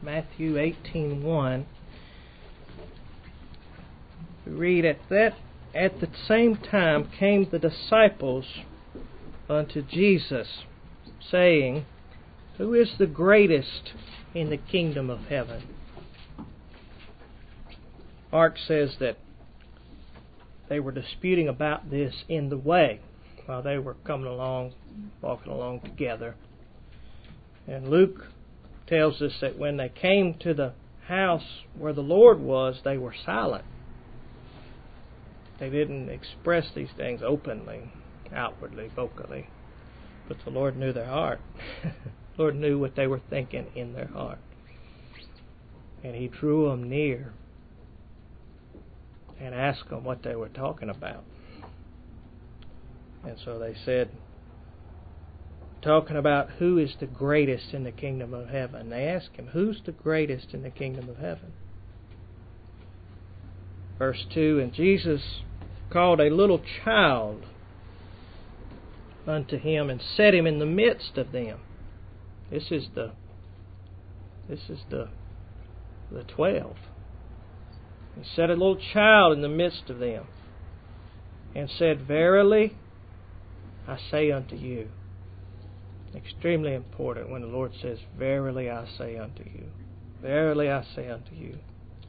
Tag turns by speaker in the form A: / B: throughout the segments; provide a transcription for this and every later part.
A: Matthew 18:1. We read, At the same time came the disciples unto Jesus, saying, Who is the greatest in the kingdom of heaven? Mark says that they were disputing about this in the way while they were coming along, walking along together. And Luke tells us that when they came to the house where the Lord was, they were silent. They didn't express these things openly, outwardly, vocally. But the Lord knew their heart. The Lord knew what they were thinking in their heart. And He drew them near and asked them what they were talking about. And so they said, talking about who is the greatest in the kingdom of heaven. They asked Him, who's the greatest in the kingdom of heaven? Verse 2, And Jesus called a little child unto Him and set him in the midst of them. This is the 12. He set a little child in the midst of them and said, Verily I say unto you. Extremely important when the Lord says, Verily I say unto you. Verily I say unto you.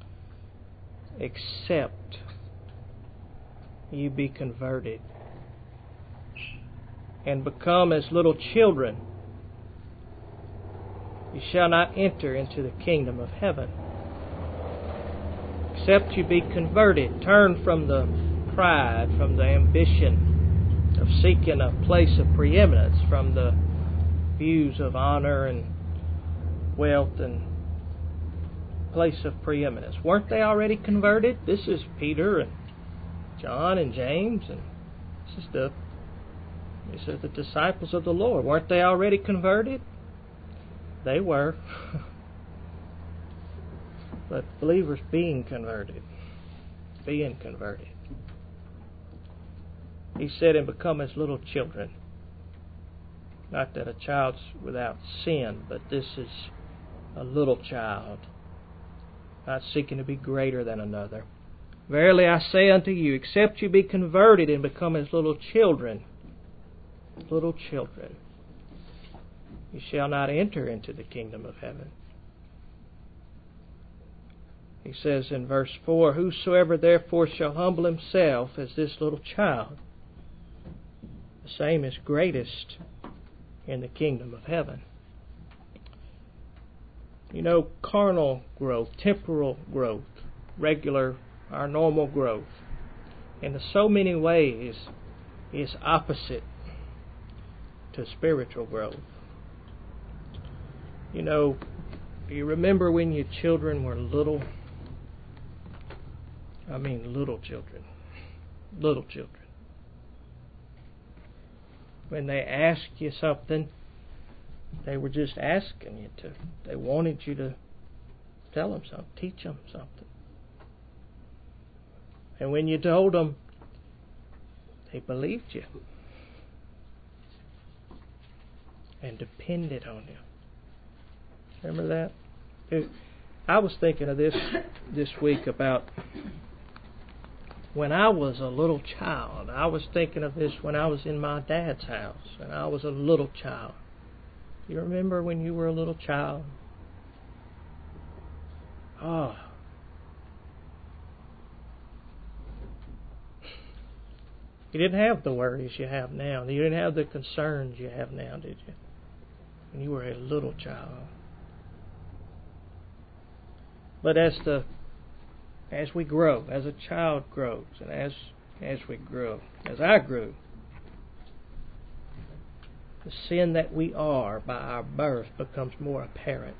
A: Except you be converted and become as little children, you shall not enter into the kingdom of heaven. Except you be converted, turn from the pride, from the ambition of seeking a place of preeminence, from the views of honor and wealth and place of preeminence. Weren't they already converted? This is Peter and John and James, and these are the disciples of the Lord. Weren't they already converted? They were. But believers being converted. He said, and become as little children. Not that a child's without sin, but this is a little child, not seeking to be greater than another. Verily I say unto you, except you be converted and become as little children, you shall not enter into the kingdom of heaven. He says in verse 4, Whosoever therefore shall humble himself as this little child, the same is greatest in the kingdom of heaven. You know, carnal growth, temporal growth, regular, our normal growth, in so many ways is opposite to spiritual growth. You know, do you remember when your children were little? I mean little children. When they asked you something, they were just asking you to. They wanted you to tell them something, teach them something. And when you told them, they believed you and depended on you. Remember that? I was thinking of this week about when I was a little child. I was thinking of this when I was in my dad's house and I was a little child. You remember when you were a little child? Oh. You didn't have the worries you have now. You didn't have the concerns you have now, did you? When you were a little child. But as we grow, as a child grows, and as we grow, as I grew, the sin that we are by our birth becomes more apparent,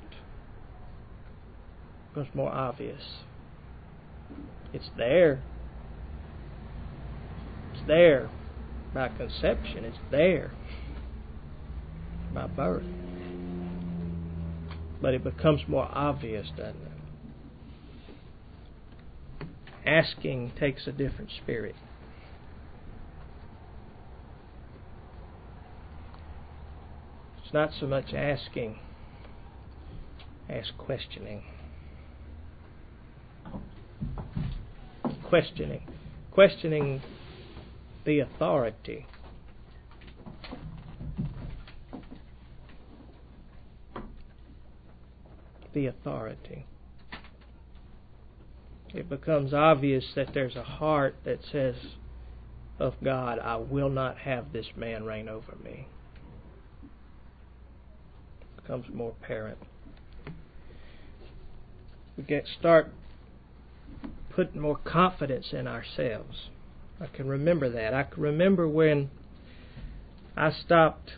A: becomes more obvious. It's there. It's there by conception. It's there by birth. But it becomes more obvious, doesn't it? Asking takes a different spirit. It's not so much asking as questioning. Questioning the authority. The authority. It becomes obvious that there's a heart that says of God, I will not have this man reign over me. It becomes more apparent. We start putting more confidence in ourselves. I can remember that. I can remember when I stopped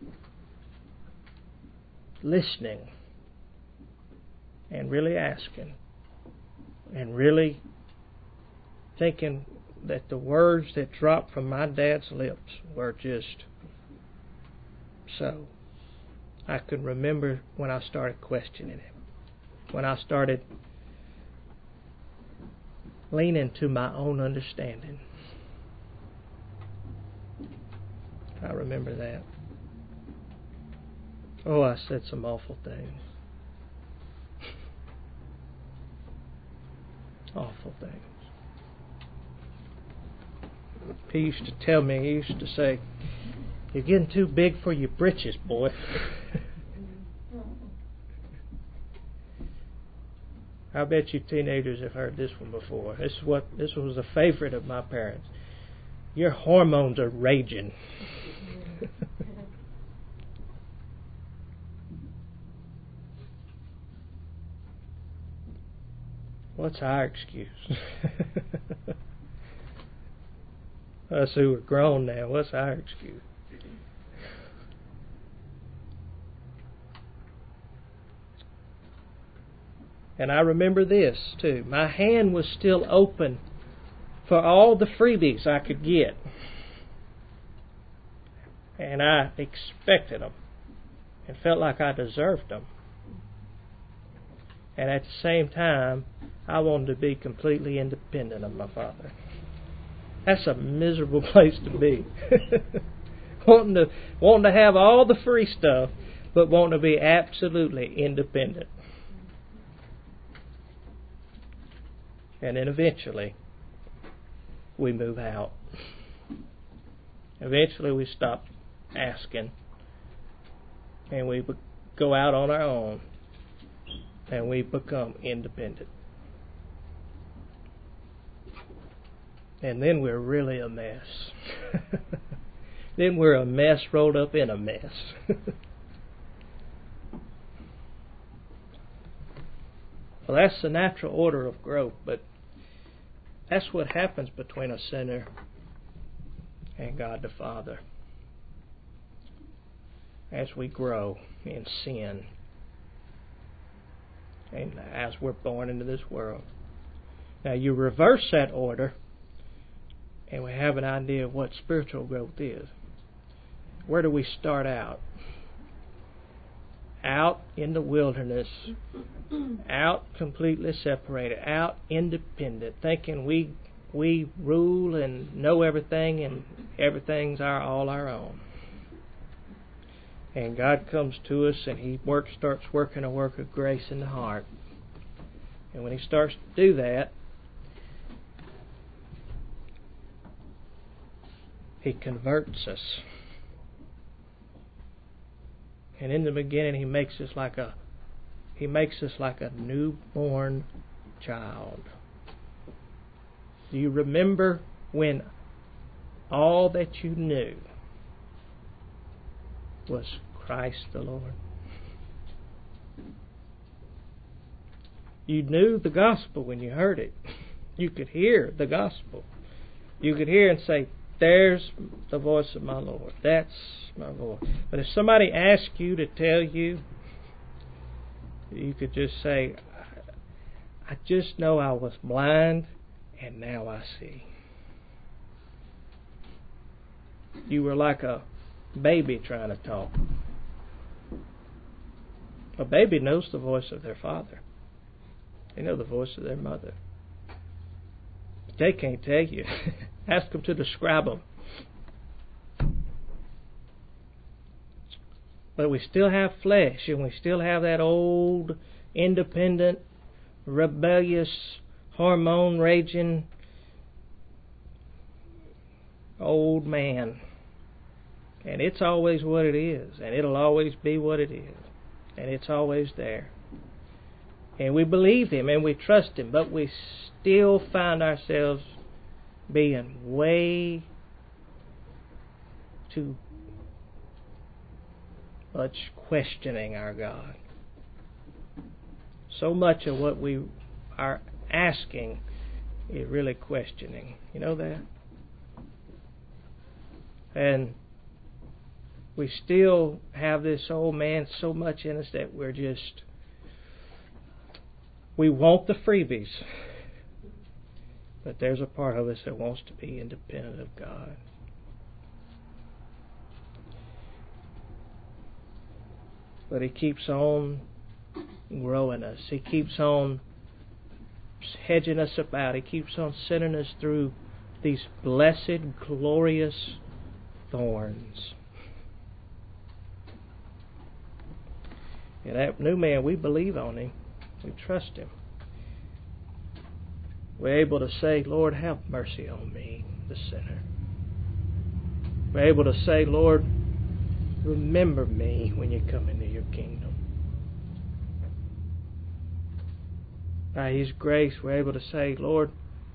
A: listening and really asking and really thinking that the words that dropped from my dad's lips were just so. I can remember when I started questioning him, when I started leaning to my own understanding. I remember that. Oh, I said some awful things. Awful things. He used to tell me, he used to say, you're getting too big for your britches, boy. I bet you teenagers have heard this one before. This was a favorite of my parents. Your hormones are raging. What's our excuse? Us who are grown now, what's our excuse? And I remember this too. My hand was still open for all the freebies I could get. And I expected them and felt like I deserved them. And at the same time, I wanted to be completely independent of my father. That's a miserable place to be. wanting to have all the free stuff, but wanting to be absolutely independent. And then eventually, we move out. Eventually, we stop asking, and we go out on our own, and we become independent. And then we're really a mess. Then we're a mess rolled up in a mess. Well, that's the natural order of growth, but that's what happens between a sinner and God the Father. As we grow in sin, and as we're born into this world. Now, you reverse that order, and we have an idea of what spiritual growth is. Where do we start out? Out in the wilderness, out completely separated, out independent, thinking we rule and know everything and everything's all our own. And God comes to us and He starts working a work of grace in the heart. And when He starts to do that, He converts us. And in the beginning, He makes us like a newborn child. Do you remember when all that you knew was Christ the Lord? You knew the gospel when you heard it. You could hear the gospel. You could hear and say, there's the voice of my Lord. That's my voice. But if somebody asked you to tell you, you could just say, I just know I was blind and now I see. You were like a baby trying to talk. A baby knows the voice of their father. They know the voice of their mother. But they can't tell you. Ask them to describe them. But we still have flesh, and we still have that old, independent, rebellious, hormone-raging old man. And it's always what it is, and it'll always be what it is, and it's always there. And we believe Him, and we trust Him, but we still find ourselves being way too much questioning our God. So much of what we are asking is really questioning. You know that? And we still have this old man so much in us that we want the freebies. But there's a part of us that wants to be independent of God. But He keeps on growing us. He keeps on hedging us about. He keeps on sending us through these blessed, glorious thorns. And that new man, we believe on Him. We trust Him. We're able to say, Lord, have mercy on me, the sinner. We're able to say, Lord, remember me when you come into your kingdom. By His grace, we're able to say, Lord,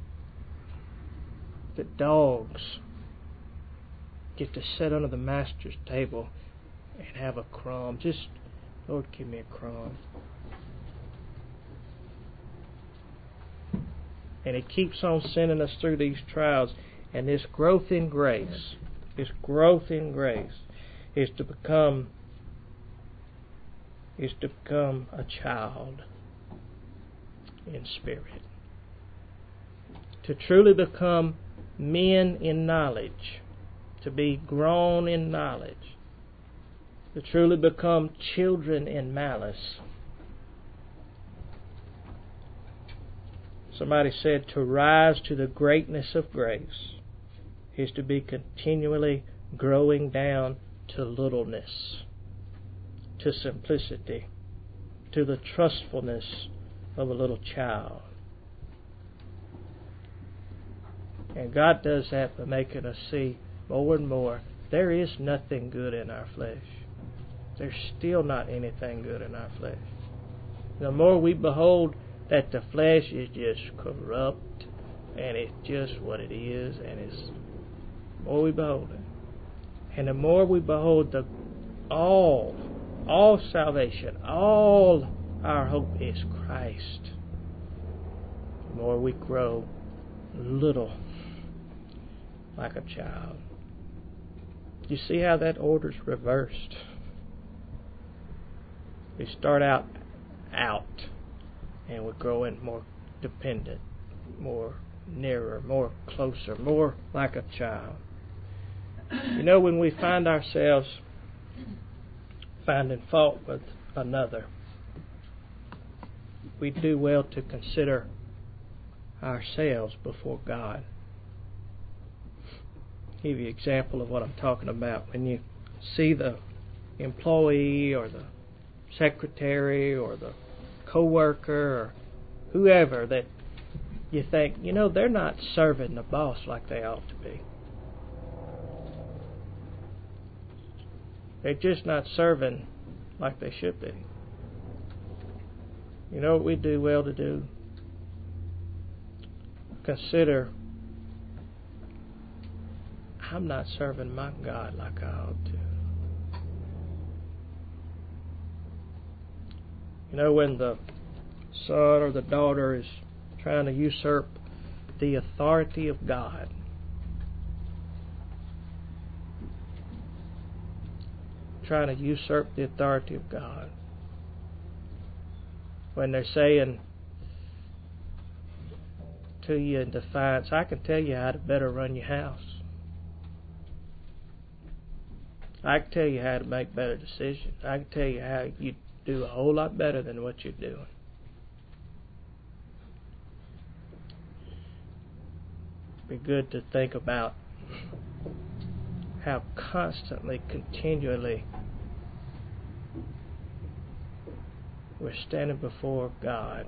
A: the dogs get to sit under the Master's table and have a crumb. Just, Lord, give me a crumb. And He keeps on sending us through these trials. And this growth in grace is to become a child in spirit. To truly become men in knowledge. To be grown in knowledge. To truly become children in malice. Somebody said to rise to the greatness of grace is to be continually growing down to littleness, to simplicity, to the trustfulness of a little child. And God does that by making us see more and more there is nothing good in our flesh. There's still not anything good in our flesh. The more we behold that the flesh is just corrupt and it's just what it is, and it's the more we behold it. And the more we behold the all salvation, all our hope is Christ, the more we grow little like a child. You see how that order's reversed? We start out, and we're growing more dependent, more nearer, more closer, more like a child. You know, when we find ourselves finding fault with another, we do well to consider ourselves before God. I'll give you an example of what I'm talking about. When you see the employee or the secretary or the co-worker or whoever that you think, you know, they're not serving the boss like they ought to be. They're just not serving like they should be. You know what we do well to do? Consider, I'm not serving my God like I ought to. You know, when the son or the daughter is trying to usurp the authority of God, trying to usurp the authority of God, when they're saying to you in defiance, I can tell you how to better run your house. I can tell you how to make better decisions. I can tell you how you do a whole lot better than what you're doing. It'd be good to think about how constantly, continually we're standing before God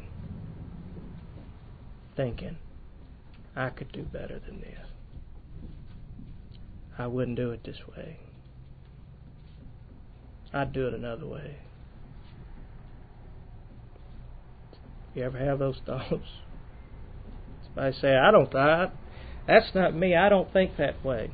A: thinking, I could do better than this. I wouldn't do it this way. I'd do it another way. You ever have those thoughts? Somebody say, that's not me. I don't think that way.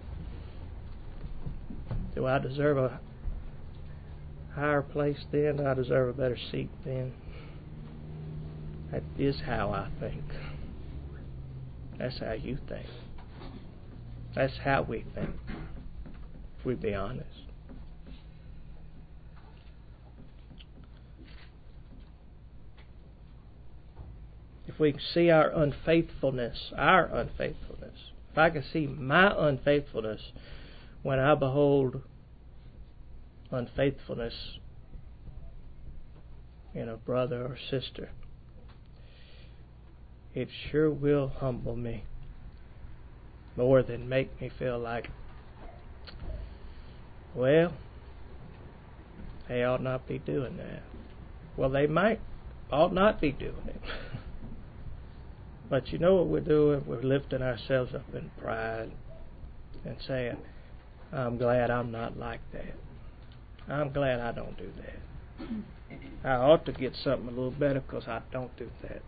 A: Do I deserve a higher place then? Do I deserve a better seat then? That is how I think. That's how you think. That's how we think, if we be honest. If we can see our unfaithfulness, if I can see my unfaithfulness when I behold unfaithfulness in a brother or sister, it sure will humble me more than make me feel like, well, they ought not be doing that. Well, they ought not be doing it. But you know what we're doing? We're lifting ourselves up in pride and saying, I'm glad I'm not like that. I'm glad I don't do that. I ought to get something a little better because I don't do that.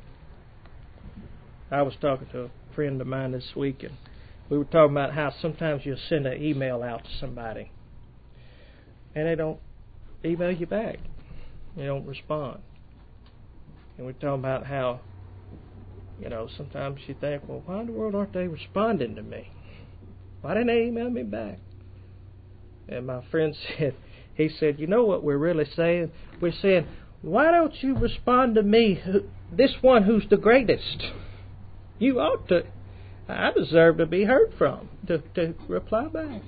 A: I was talking to a friend of mine this week, and we were talking about how sometimes you'll send an email out to somebody and they don't email you back. They don't respond. And we're talking about how, sometimes you think, well, why in the world aren't they responding to me? Why didn't they email me back? And my friend said, you know what we're really saying? We're saying, why don't you respond to me, this one who's the greatest? You ought to. I deserve to be heard from, to reply back.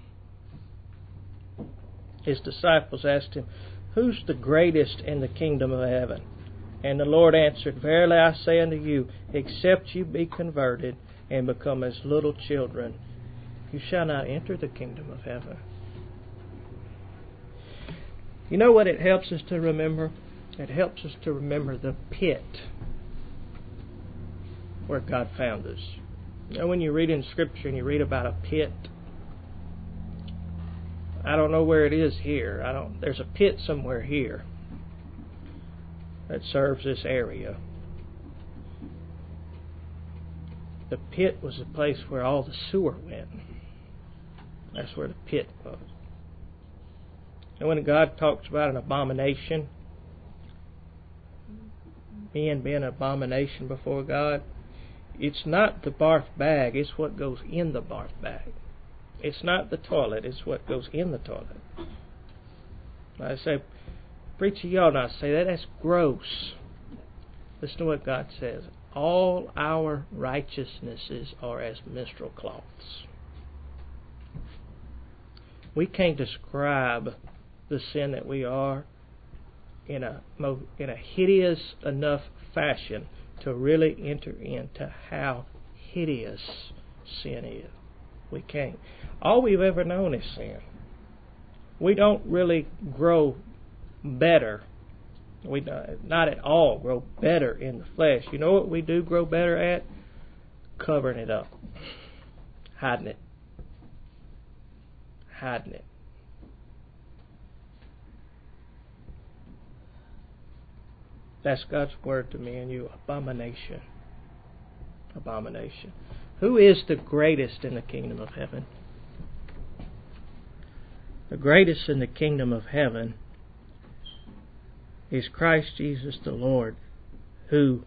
A: His disciples asked him, who's the greatest in the kingdom of heaven? And the Lord answered, verily I say unto you, except you be converted and become as little children, you shall not enter the kingdom of heaven. You know what it helps us to remember? It helps us to remember the pit where God found us. When you read in Scripture and you read about a pit, I don't know where it is here. There's a pit somewhere here that serves this area. The pit was the place where all the sewer went. That's where the pit was. And when God talks about an abomination, men being an abomination before God, it's not the barf bag, it's what goes in the barf bag. It's not the toilet, it's what goes in the toilet. I say, preacher, you ought not say that, that's gross. Listen to what God says. All our righteousnesses are as menstrual cloths. We can't describe the sin that we are in a hideous enough fashion to really enter into how hideous sin is. We can't. All we've ever known is sin. We don't really grow better. We not at all grow better in the flesh. You know what we do grow better at? Covering it up. Hiding it. Hiding it. That's God's word to me and you. Abomination. Abomination. Who is the greatest in the kingdom of heaven? The greatest in the kingdom of heaven is Christ Jesus the Lord, who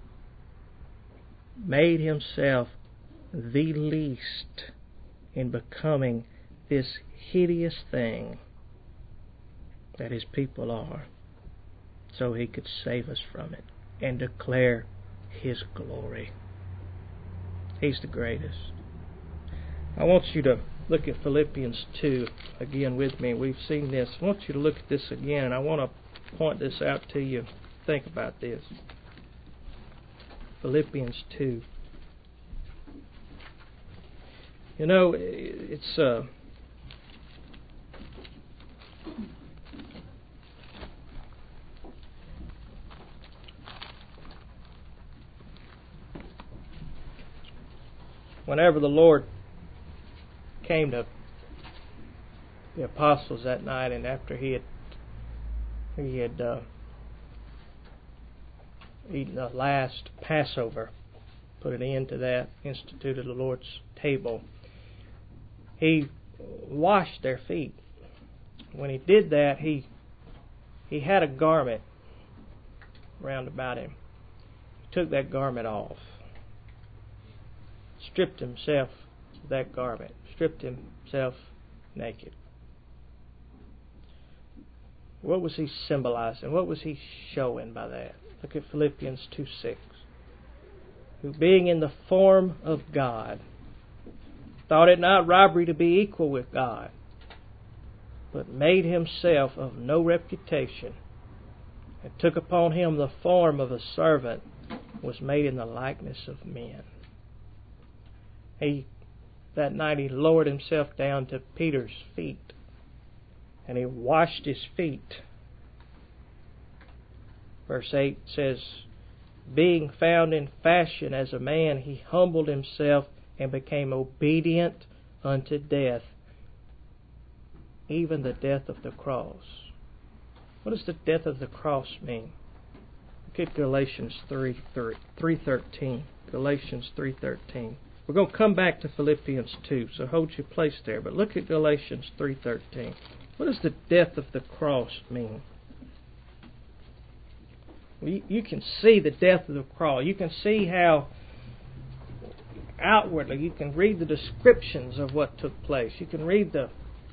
A: made himself the least in becoming this hideous thing that his people are, so he could save us from it and declare his glory. He's the greatest. I want you to look at Philippians 2 again with me. We've seen this. I want you to look at this again, and I want to point this out to you. Think about this. Philippians 2. You know, it's whenever the Lord came to the apostles that night, and after he had eaten the last Passover, put an end to that, instituted the Lord's table, he washed their feet. When he did that, he had a garment round about him. He took that garment off, stripped himself of that garment, stripped himself naked. What was he symbolizing? What was he showing by that? Look at Philippians 2:6. Who being in the form of God, thought it not robbery to be equal with God, but made himself of no reputation, and took upon him the form of a servant, was made in the likeness of men. That night he lowered himself down to Peter's feet, and he washed his feet. Verse 8 says, being found in fashion as a man, he humbled himself and became obedient unto death, even the death of the cross. What does the death of the cross mean? Look at Galatians 3:13. Galatians 3:13. We're going to come back to Philippians 2, so hold your place there. But look at Galatians 3:13. What does the death of the cross mean? Well, you can see the death of the cross. You can see how outwardly, you can read the descriptions of what took place. You can read that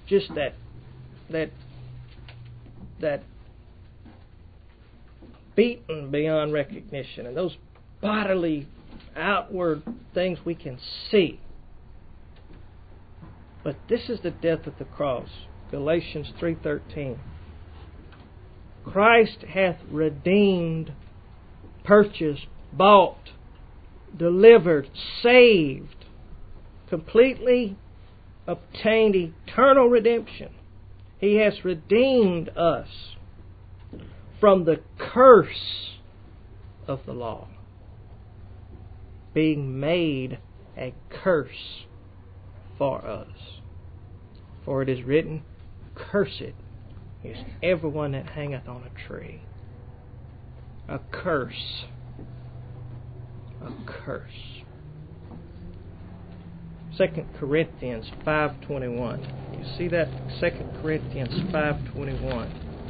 A: beaten beyond recognition, and those bodily outward things we can see. But this is the death of the cross. Galatians 3:13. Christ hath redeemed, purchased, bought, delivered, saved, completely obtained eternal redemption. He has redeemed us from the curse of the law, being made a curse for us. For it is written, cursed is everyone that hangeth on a tree. A curse. A curse. 2 Corinthians 5:21. You see that? 2 Corinthians 5:21.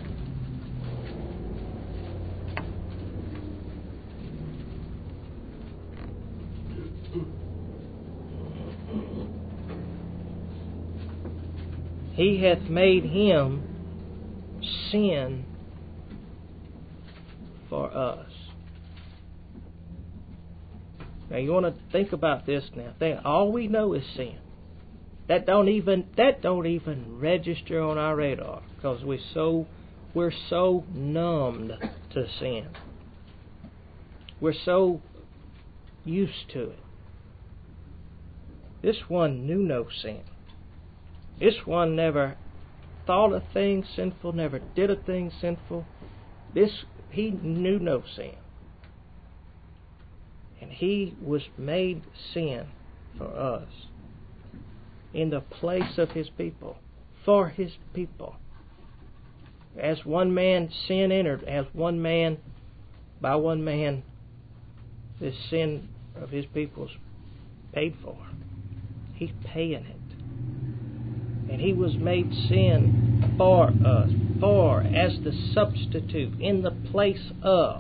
A: He hath made him sin for us. Now you want to think about this now. All we know is sin. That don't even register on our radar because we're so numbed to sin. We're so used to it. This one knew no sin. This one never thought a thing sinful, never did a thing sinful. He knew no sin. And he was made sin for us in the place of his people, for his people. As one man sin entered, as by one man, this sin of his people's paid for. He's paying it. And he was made sin for us, as the substitute, in the place of.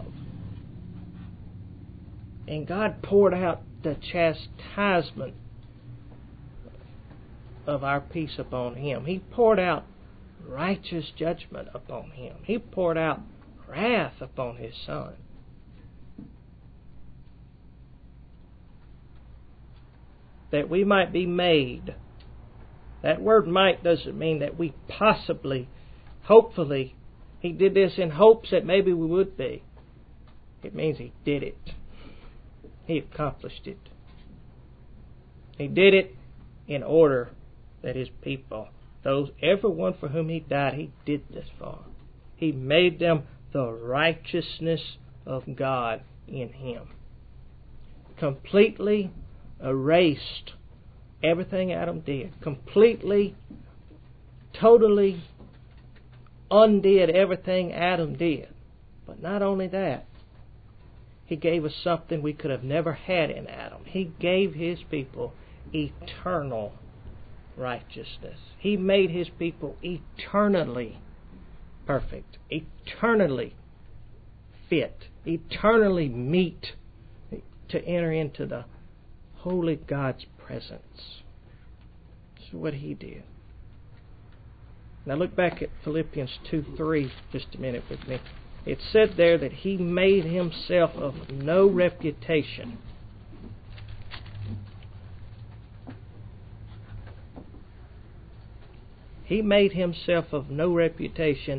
A: And God poured out the chastisement of our peace upon him. He poured out righteous judgment upon him. He poured out wrath upon his Son. That we might be made. That word might doesn't mean that we possibly, hopefully, he did this in hopes that maybe we would be. It means he did it. He accomplished it. He did it in order that his people, everyone for whom he died, he did this for. He made them the righteousness of God in him. Completely erased everything Adam did. Completely, totally undid everything Adam did. But not only that, He gave us something we could have never had in Adam. He gave His people eternal righteousness. He made His people eternally perfect, eternally fit, eternally meet to enter into the holy God's presence. This is what He did. Now look back at Philippians 2:3 just a minute with me. It said there that He made Himself of no reputation. He made Himself of no reputation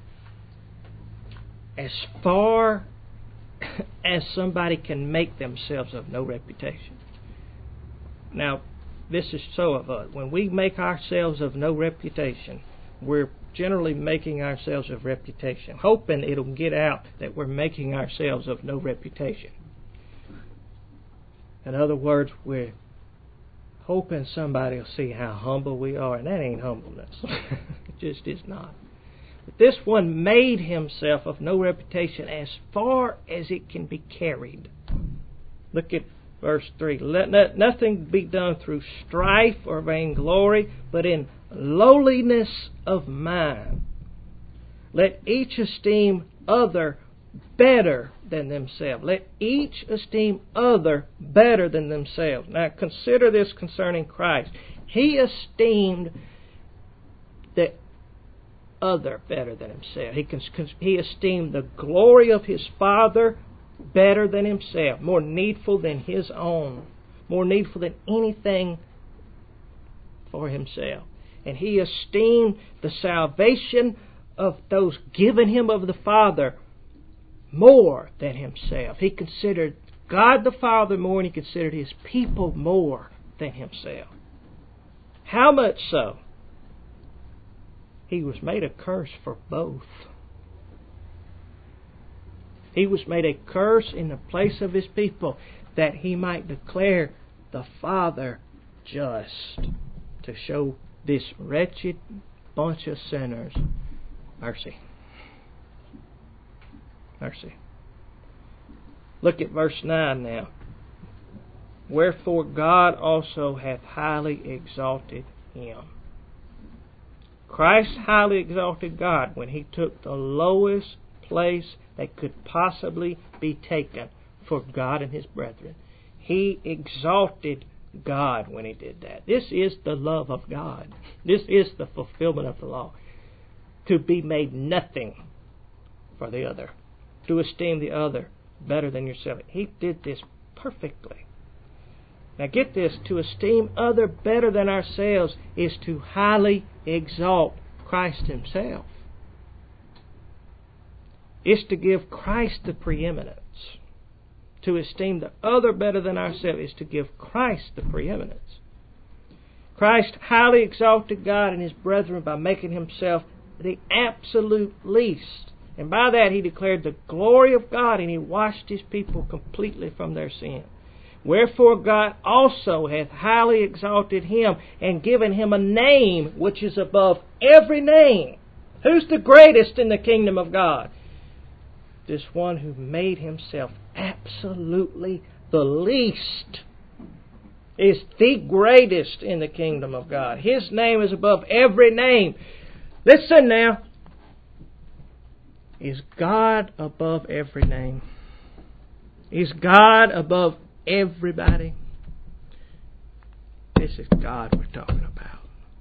A: as far as somebody can make themselves of no reputation. Now, this is so of us. When we make ourselves of no reputation, we're generally making ourselves of reputation, hoping it'll get out that we're making ourselves of no reputation. In other words, we're hoping somebody will see how humble we are, and that ain't humbleness. It just is not. But this one made Himself of no reputation as far as it can be carried. Look at verse 3. Let nothing be done through strife or vainglory, but in lowliness of mind. Let each esteem other better than themselves. Let each esteem other better than themselves. Now consider this concerning Christ. He esteemed the other better than Himself. He esteemed the glory of His Father better than Himself, more needful than His own, more needful than anything for Himself. And He esteemed the salvation of those given Him of the Father more than Himself. He considered God the Father more, and He considered His people more than Himself. How much so? He was made a curse for both. He was made a curse in the place of His people, that He might declare the Father just, to show this wretched bunch of sinners mercy. Mercy. Look at verse 9 now. Wherefore God also hath highly exalted Him. Christ highly exalted God when He took the lowest place that could possibly be taken for God and His brethren. He exalted God when He did that. This is the love of God. This is the fulfillment of the law. To be made nothing for the other. To esteem the other better than yourself. He did this perfectly. Now get this, to esteem other better than ourselves is to highly exalt Christ Himself. It's to give Christ the preeminence. To esteem the other better than ourselves is to give Christ the preeminence. Christ highly exalted God and His brethren by making Himself the absolute least. And by that He declared the glory of God, and He washed His people completely from their sin. Wherefore God also hath highly exalted Him, and given Him a name which is above every name. Who's the greatest in the kingdom of God? This one who made Himself absolutely the least is the greatest in the kingdom of God. His name is above every name. Listen now. Is God above every name? Is God above everybody? This is God we're talking about.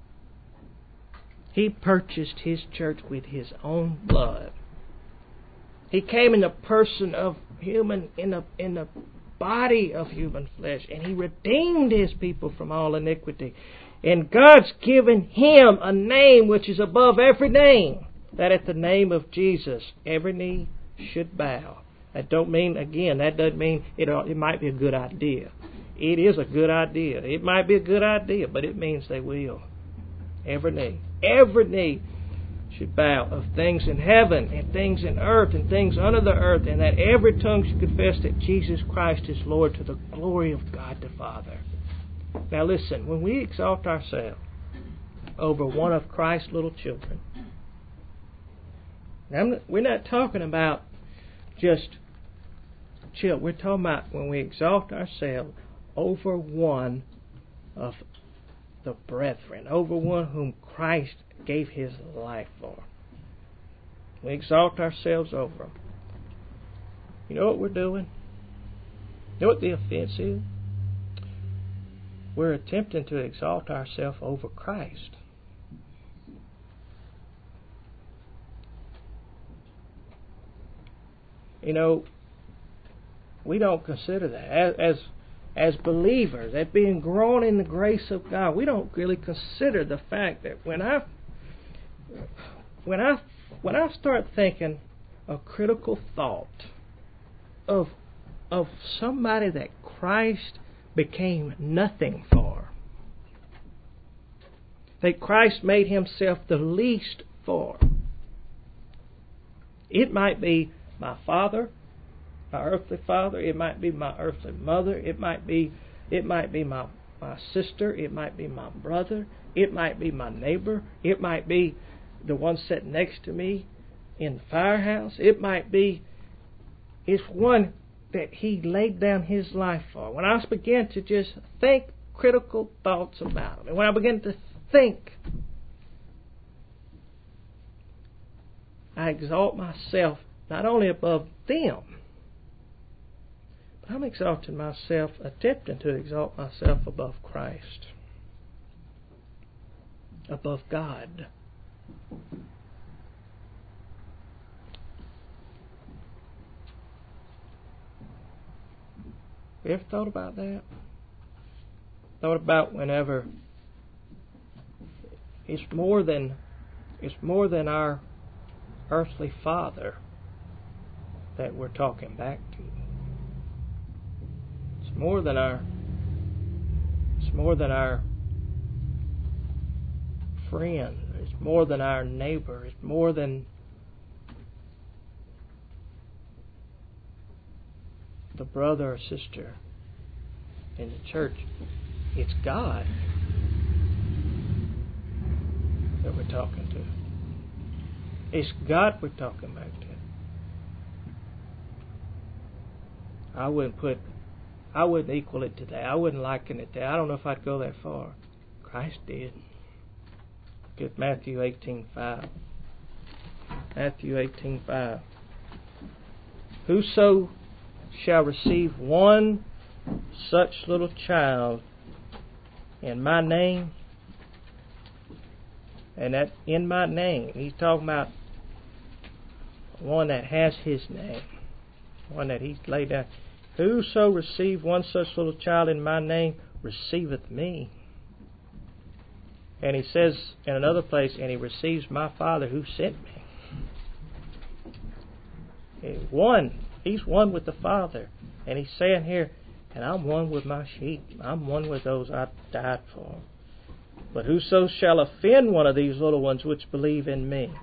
A: He purchased His church with His own blood. He came in the person of human, in the body of human flesh, and He redeemed His people from all iniquity. And God's given Him a name which is above every name, that at the name of Jesus every knee should bow. That doesn't mean it might be a good idea. It is a good idea. It might be a good idea, but it means they will. Every knee should bow, of things in heaven and things in earth and things under the earth, and that every tongue should confess that Jesus Christ is Lord, to the glory of God the Father. Now listen, when we exalt ourselves over one of Christ's little children, now we're not talking about just chill. We're talking about when we exalt ourselves over one of the brethren, over one whom Christ gave His life for. We exalt ourselves over them. You know what we're doing? You know what the offense is? We're attempting to exalt ourselves over Christ. You know, we don't consider that as believers, as being grown in the grace of God. We don't really consider the fact that when I start thinking a critical thought of somebody that Christ became nothing for, that Christ made Himself the least for. It might be my father, my earthly father. It might be my earthly mother. It might be my sister. It might be my brother. It might be my neighbor. It might be the one sitting next to me in the firehouse. It might be it's one that He laid down His life for. When I began to just think critical thoughts about Him, and when I began to think, I exalt myself not only above them, but I'm exalting myself, attempting to exalt myself above Christ, above God. You ever thought about that? Thought about whenever it's more than our earthly father that we're talking back to. It's more than our friend. It's more than our neighbor. It's more than the brother or sister in the church. It's God that we're talking to. It's God we're talking back to. I wouldn't equal it to that. I wouldn't liken it to that. I don't know if I'd go that far. Christ did. Look at Matthew 18:5. Matthew 18:5. Whoso shall receive one such little child in my name, and that in my name, He's talking about one that has His name, one that He's laid down. Whoso receive one such little child in my name receiveth me. And He says in another place, and he receives my Father who sent me. He's one with the Father. And He's saying here, and I'm one with my sheep. I'm one with those I died for. But whoso shall offend one of these little ones which believe in me,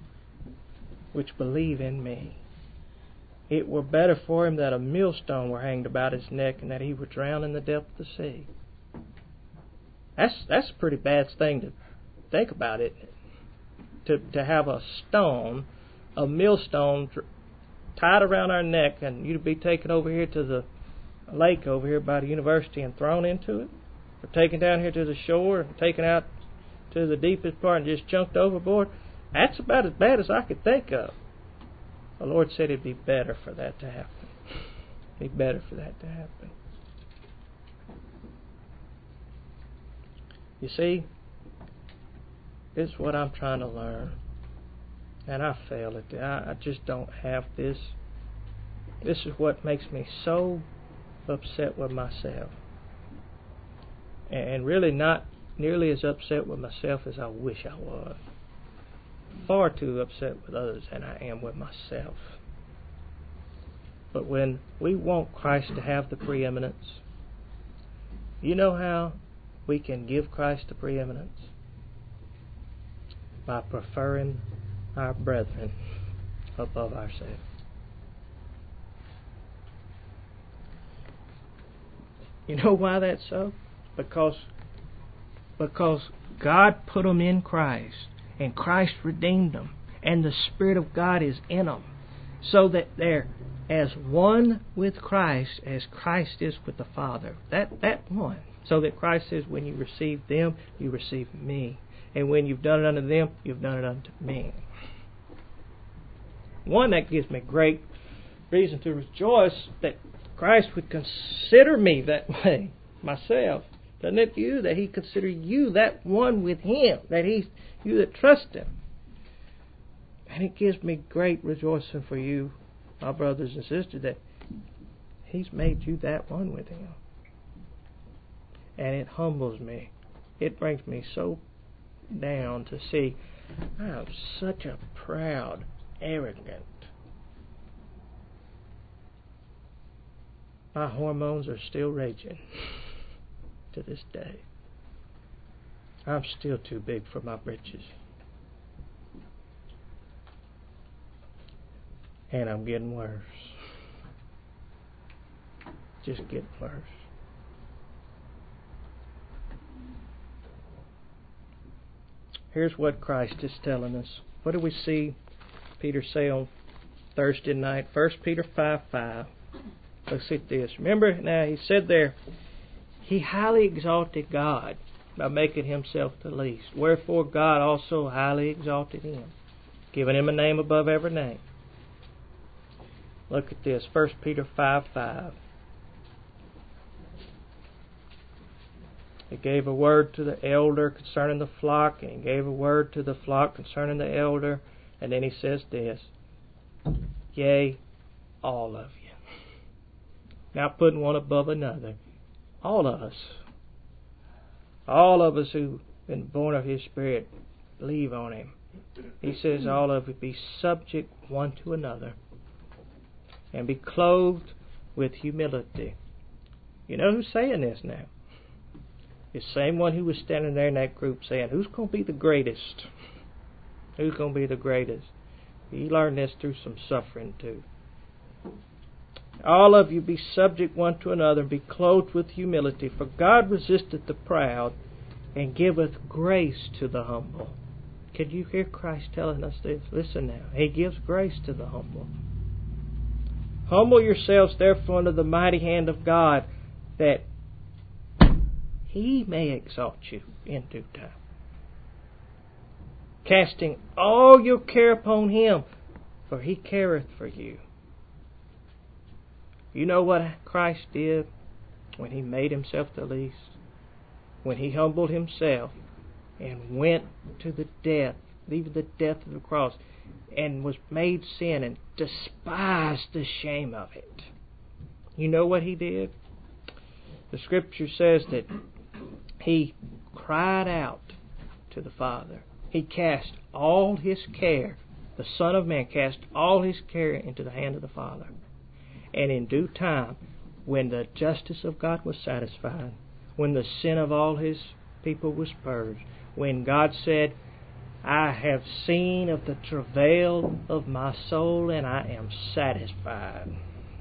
A: it were better for him that a millstone were hanged about his neck, and that he were drowned in the depth of the sea. That's a pretty bad thing to think about, isn't it? To have a millstone tied around our neck, and you'd be taken over here to the lake over here by the university and thrown into it, or taken down here to the shore and taken out to the deepest part and just chunked overboard. That's about as bad as I could think of. The Lord said it'd be better for that to happen. It'd be better for that to happen. You see, this is what I'm trying to learn. And I fail at it. I just don't have this. This is what makes me so upset with myself. And really not nearly as upset with myself as I wish I was. Far too upset with others than I am with myself. But when we want Christ to have the preeminence, you know how we can give Christ the preeminence? By preferring our brethren above ourselves. You know why that's so? Because God put them in Christ, and Christ redeemed them, and the Spirit of God is in them, so that they're as one with Christ as Christ is with the Father. That one. So that Christ says, when you receive them, you receive me. And when you've done it unto them, you've done it unto me. One, that gives me great reason to rejoice that Christ would consider me that way, myself. Doesn't it you? That He consider you that one with Him, that you that trust Him. And it gives me great rejoicing for you, my brothers and sisters, that He's made you that one with Him. And it humbles me. It brings me so down to see I'm such a proud, arrogant. My hormones are still raging to this day. I'm still too big for my britches. And I'm getting worse. Just getting worse. Here's what Christ is telling us. What do we see Peter say on Thursday night? 1 Peter 5:5. Let's at this. Remember now, he said there, He highly exalted God by making Himself the least. Wherefore God also highly exalted Him, giving Him a name above every name. Look at this, 1 Peter 5:5. He gave a word to the elder concerning the flock, and He gave a word to the flock concerning the elder, and then He says this, Yea, all of you. Not putting one above another. All of us who've been born of His Spirit, believe on Him. He says all of you be subject one to another, and be clothed with humility. You know who's saying this now? The same one who was standing there in that group saying, who's going to be the greatest? Who's going to be the greatest? He learned this through some suffering too. All of you be subject one to another, and be clothed with humility. For God resisteth the proud, and giveth grace to the humble. Can you hear Christ telling us this? Listen now. He gives grace to the humble. Humble yourselves therefore under the mighty hand of God, that He may exalt you in due time. Casting all your care upon Him, for He careth for you. You know what Christ did when He made Himself the least? When He humbled Himself and went to the death, even the death of the cross, and was made sin and despised the shame of it. You know what He did? The Scripture says that He cried out to the Father. He cast all His care. The Son of Man cast all His care into the hand of the Father. And in due time, when the justice of God was satisfied, when the sin of all His people was purged, when God said, I have seen of the travail of my soul, and I am satisfied.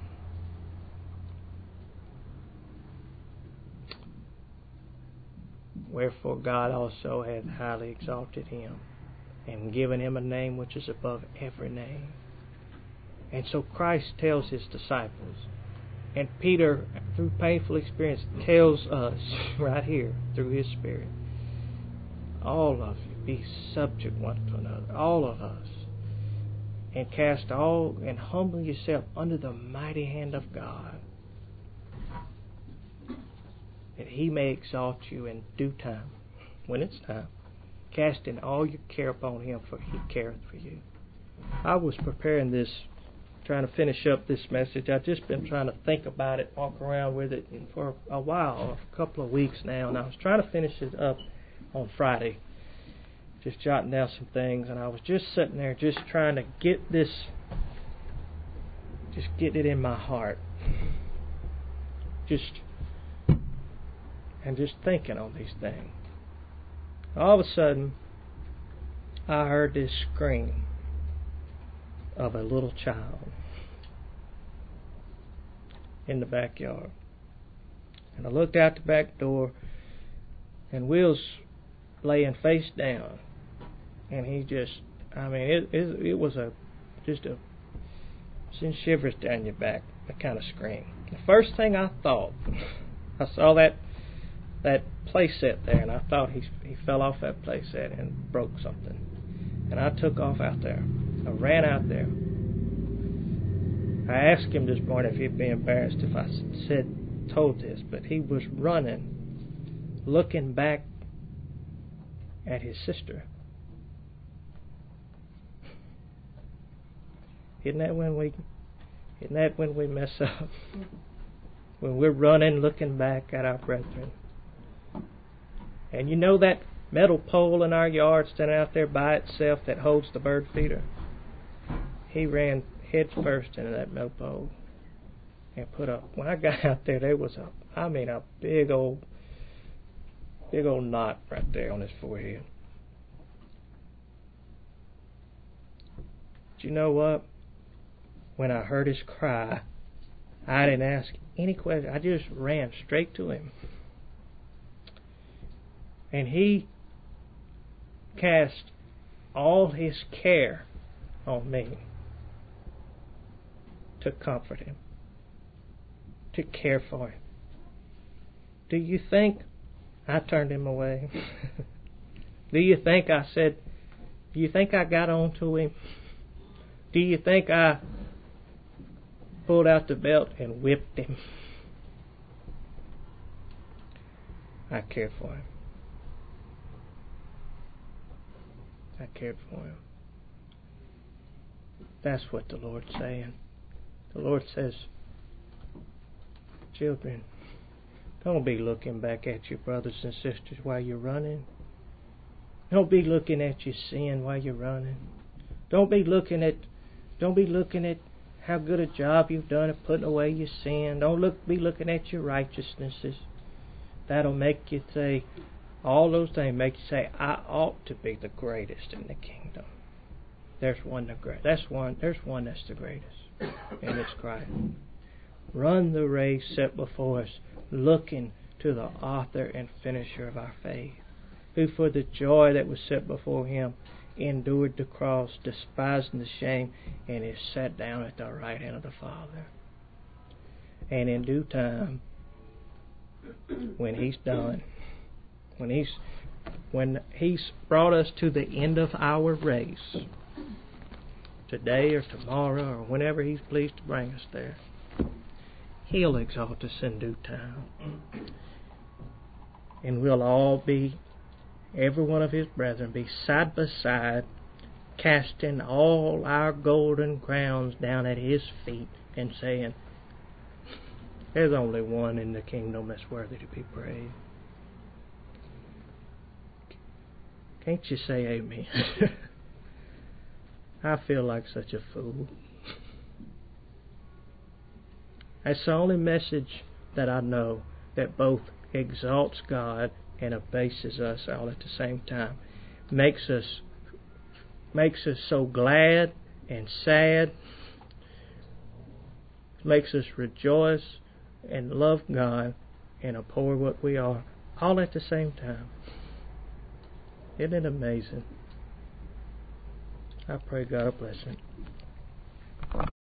A: Wherefore God also hath highly exalted Him, and given Him a name which is above every name. And so Christ tells His disciples, and Peter, through painful experience, tells us right here, through His Spirit, all of you be subject one to another, all of us, and cast all, and humble yourself under the mighty hand of God, that He may exalt you in due time, when it's time, casting all your care upon Him, for He careth for you. I was preparing this, trying to finish up this message. I've just been trying to think about it, walk around with it for a while, a couple of weeks now, and I was trying to finish it up on Friday, just jotting down some things, and I was just sitting there just trying to get this, just get it in my heart, just thinking on these things. All of a sudden, I heard this scream of a little child in the backyard. And I looked out the back door, and Will's laying face down, and he just, it was send shivers down your back, that kind of scream. The first thing I thought, I saw that play set there, and I thought he fell off that play set and broke something. And I took off out there. I ran out there. I asked him this morning if he'd be embarrassed if I told this, but he was running, looking back at his sister. Isn't that when we mess up? When we're running, looking back at our brethren. And you know that metal pole in our yard standing out there by itself that holds the bird feeder? He ran head first into that metal pole and put up. When I got out there was a big old knot right there on his forehead. But you know what? When I heard his cry, I didn't ask any question. I just ran straight to him. And he cast all his care on me to comfort him, to care for him. Do you think I turned him away? Do you think I got on to him? Do you think I pulled out the belt and whipped him? I cared for him. I cared for him. That's what the Lord's saying. The Lord says, children, don't be looking back at your brothers and sisters while you're running. Don't be looking at your sin while you're running. Don't be looking at how good a job you've done at putting away your sin. Don't be looking at your righteousnesses. That'll make you say, all those things make you say, I ought to be the greatest in the kingdom. There's one that's the greatest, and it's Christ. Run the race set before us, looking to the author and finisher of our faith, who for the joy that was set before him endured the cross, despising the shame, and is sat down at the right hand of the Father. And in due time, when he's done, when he's brought us to the end of our race, today or tomorrow or whenever he's pleased to bring us there, he'll exalt us in due time. And we'll all be, every one of his brethren, be side by side, casting all our golden crowns down at his feet and saying, there's only one in the kingdom that's worthy to be praised. Can't you say amen? I feel like such a fool. That's the only message that I know that both exalts God and abases us all at the same time. Makes us so glad and sad. Makes us rejoice and love God and abhor what we are, all at the same time. Isn't it amazing? I pray God bless it.